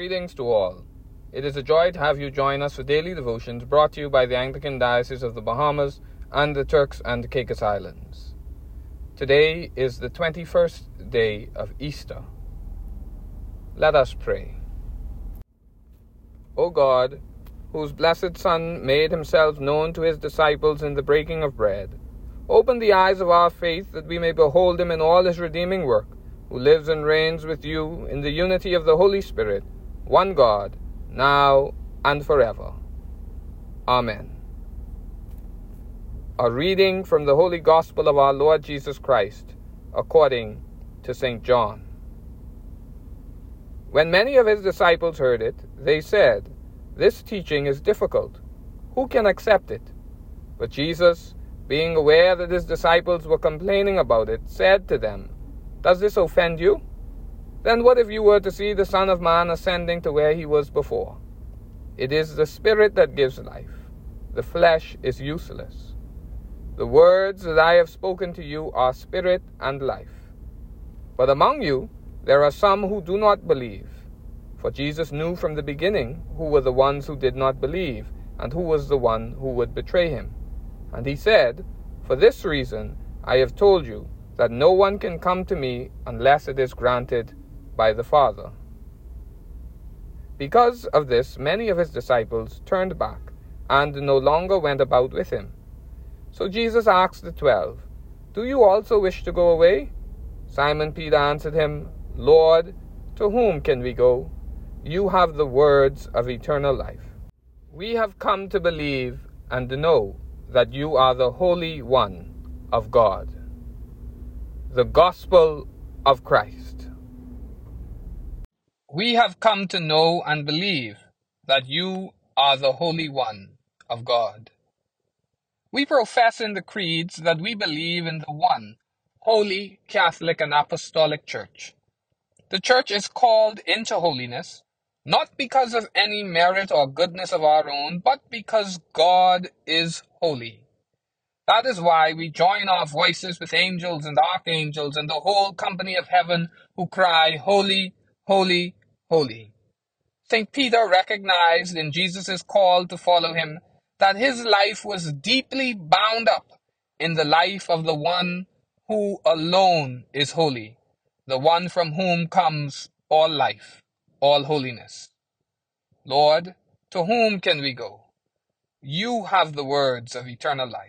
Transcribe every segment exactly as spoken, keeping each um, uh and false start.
Greetings to all. It is a joy to have you join us for daily devotions brought to you by the Anglican Diocese of the Bahamas and the Turks and Caicos Islands. Today is the twenty-first day of Easter. Let us pray. O God, whose blessed Son made himself known to his disciples in the breaking of bread, open the eyes of our faith that we may behold him in all his redeeming work, who lives and reigns with you in the unity of the Holy Spirit, one God, now and forever. Amen. A reading from the Holy Gospel of our Lord Jesus Christ, according to Saint John. When many of his disciples heard it, they said, "This teaching is difficult. Who can accept it?" But Jesus, being aware that his disciples were complaining about it, said to them, "Does this offend you? Then what if you were to see the Son of Man ascending to where he was before? It is the Spirit that gives life. The flesh is useless. The words that I have spoken to you are spirit and life. But among you there are some who do not believe." For Jesus knew from the beginning who were the ones who did not believe, and who was the one who would betray him. And he said, "For this reason I have told you, that no one can come to me unless it is granted by the Father." Because of this, many of his disciples turned back, and no longer went about with him. So Jesus asked the twelve, "Do you also wish to go away?" Simon Peter answered him, "Lord, to whom can we go? You have the words of eternal life. We have come to believe and to know that you are the Holy One of God." The Gospel of Christ. We have come to know and believe that you are the Holy One of God. We profess in the creeds that we believe in the one, Holy, Catholic, and Apostolic Church. The Church is called into holiness, not because of any merit or goodness of our own, but because God is holy. That is why we join our voices with angels and archangels and the whole company of heaven who cry, "Holy, holy, holy." Saint Peter recognized in Jesus' call to follow him that his life was deeply bound up in the life of the one who alone is holy, the one from whom comes all life, all holiness. "Lord, to whom can we go? You have the words of eternal life."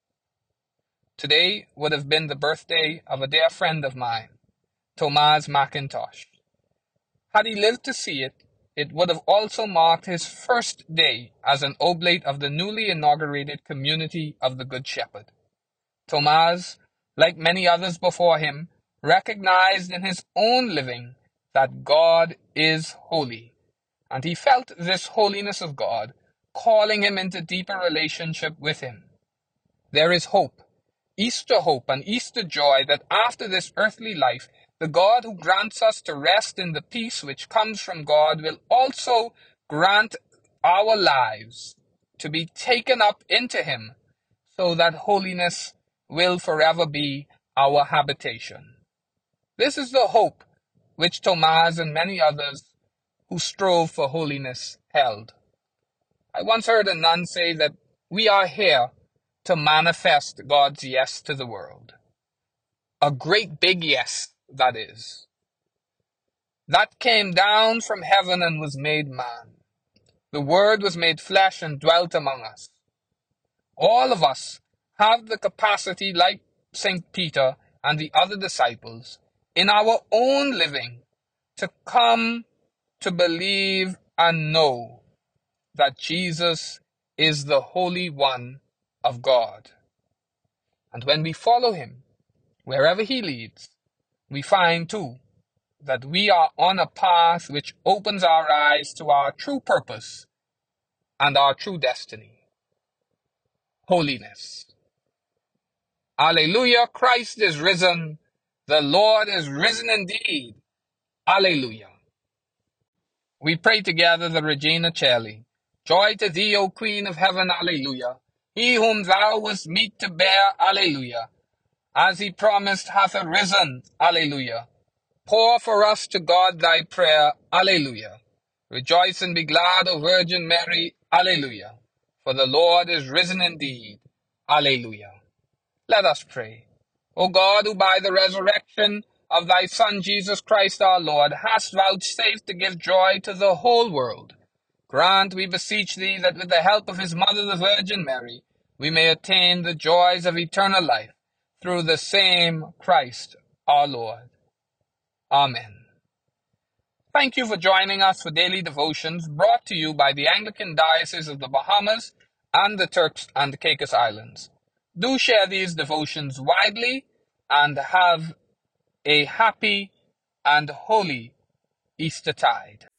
Today would have been the birthday of a dear friend of mine, Thomas McIntosh. Had he lived to see it, it would have also marked his first day as an oblate of the newly inaugurated Community of the Good Shepherd. Thomas, like many others before him, recognized in his own living that God is holy, and he felt this holiness of God calling him into deeper relationship with him. There is hope. Easter hope and Easter joy that after this earthly life, the God who grants us to rest in the peace which comes from God will also grant our lives to be taken up into him, so that holiness will forever be our habitation. This is the hope which Thomas and many others who strove for holiness held. I once heard a nun say that we are here to manifest God's yes to the world. A great big yes, that is. That came down from heaven and was made man. The Word was made flesh and dwelt among us. All of us have the capacity, like Saint Peter and the other disciples, in our own living, to come to believe and know that Jesus is the Holy One of God. And when we follow him, wherever he leads, we find too that we are on a path which opens our eyes to our true purpose and our true destiny. Holiness. Alleluia, Christ is risen. The Lord is risen indeed. Alleluia. We pray together the Regina Caeli. Joy to thee, O Queen of Heaven, Alleluia. He whom thou wast meet to bear, Alleluia. As he promised hath arisen, Alleluia. Pour for us to God thy prayer, Alleluia. Rejoice and be glad, O Virgin Mary. Alleluia. For the Lord is risen indeed. Alleluia. Let us pray. O God, who by the resurrection of thy Son Jesus Christ our Lord hast vouchsafed to give joy to the whole world, grant, we beseech thee, that with the help of his mother the Virgin Mary, we may attain the joys of eternal life, through the same Christ our Lord. Amen. Thank you for joining us for daily devotions brought to you by the Anglican Diocese of the Bahamas and the Turks and Caicos Islands. Do share these devotions widely and have a happy and holy Eastertide.